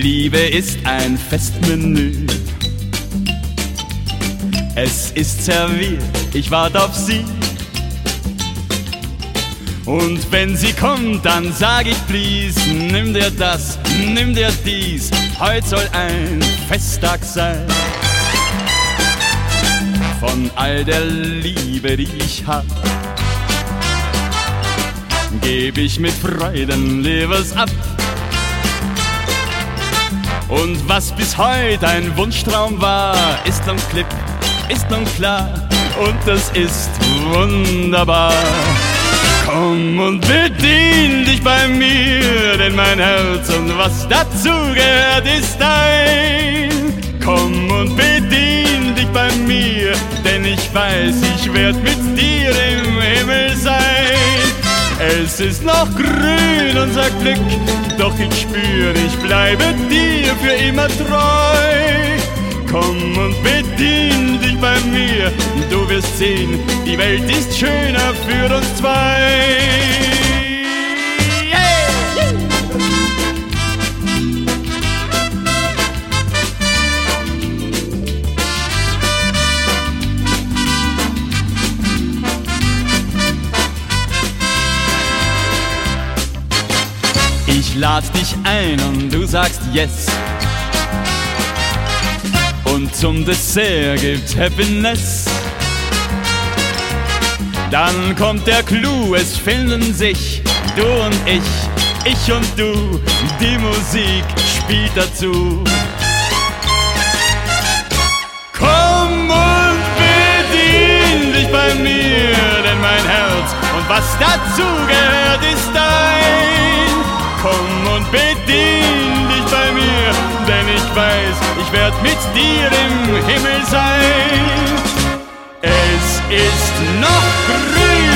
Liebe ist ein Festmenü. Es ist serviert, ich warte auf sie. Und wenn sie kommt, dann sag ich please, nimm dir das, nimm dir dies, heute soll ein Festtag sein. Von all der Liebe, die ich hab, geb ich mit Freuden Levers ab. Und was bis heute ein Wunschtraum war, ist nun klipp, ist nun klar, und das ist wunderbar. Komm und bedien dich bei mir, denn mein Herz und was dazu gehört ist dein. Komm und bedien dich bei mir, denn ich weiß, ich werd mit dir im Himmel sein. Es ist noch grün, unser Glück, doch ich spür, ich bleibe dir für immer treu. Komm und bedien dich bei mir, du wirst sehen, die Welt ist schöner für uns zwei. Ich lad dich ein und du sagst yes. Und zum Dessert gibt's Happiness. Dann kommt der Clou, es finden sich du und ich und du. Die Musik spielt dazu. Komm und bedien dich bei mir, denn mein Herz und was dazu gehört ist dein. Komm und bedien dich bei mir, denn ich weiß, ich werd mit dir im Himmel sein. Es ist noch grün,